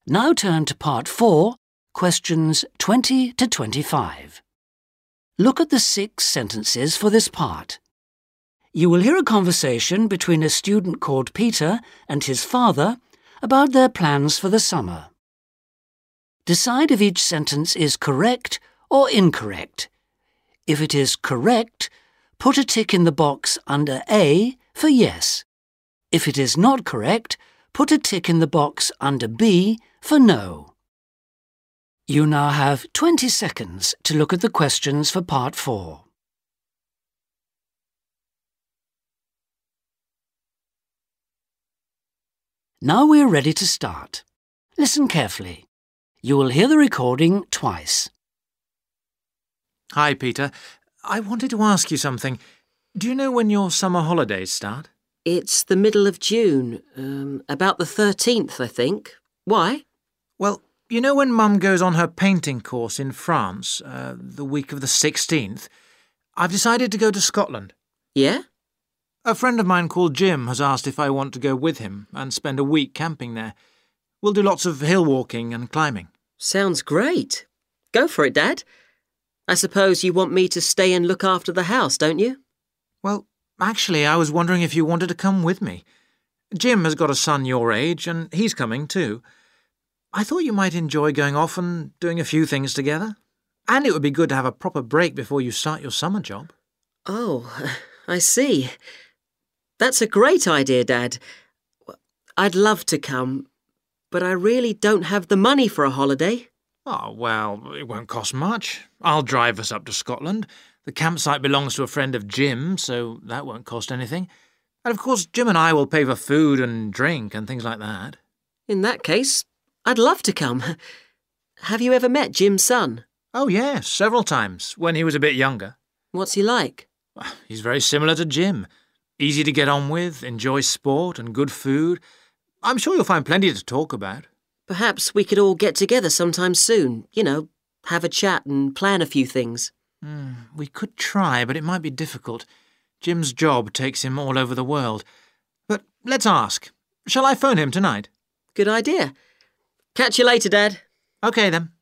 Now turn to Part 4, questions 20 to 25. Look at the 6 sentences for this part. You will hear a conversation between a student called Peter and his father about their plans for the summer. Decide if each sentence is correct or incorrect. If it is correct, put a tick in the box under A for yes. If it is not correct, put a tick in the box under B for no. You now have 20 seconds to look at the questions for Part 4. Now we are ready to start. Listen carefully. You will hear the recording twice. Hi, Peter. I wanted to ask you something. Do you know when your summer holidays start? It's the middle of June, about the 13th, I think. Why? Well, you know when Mum goes on her painting course in France, the week of the 16th? I've decided to go to Scotland. Yeah? A friend of mine called Jim has asked if I want to go with him and spend a week camping there. We'll do lots of hill walking and climbing. Sounds great. Go for it, Dad. I suppose you want me to stay and look after the house, don't you? Well, actually, I was wondering if you wanted to come with me. Jim has got a son your age, and he's coming too. I thought you might enjoy going off and doing a few things together. And it would be good to have a proper break before you start your summer job. Oh, I see. That's a great idea, Dad. I'd love to come, but I really don't have the money for a holiday. Oh, well, it won't cost much. I'll drive us up to Scotland. The campsite belongs to a friend of Jim, so that won't cost anything. And of course, Jim and I will pay for food and drink and things like that. In that case, I'd love to come. Have you ever met Jim's son? Oh, yes, several times, when he was a bit younger. What's he like? He's very similar to Jim. Easy to get on with, enjoys sport and good food. I'm sure you'll find plenty to talk about. Perhaps we could all get together sometime soon. You know, have a chat and plan a few things. We could try, but it might be difficult. Jim's job takes him all over the world. But let's ask. Shall I phone him tonight? Good idea. Catch you later, Dad. OK then.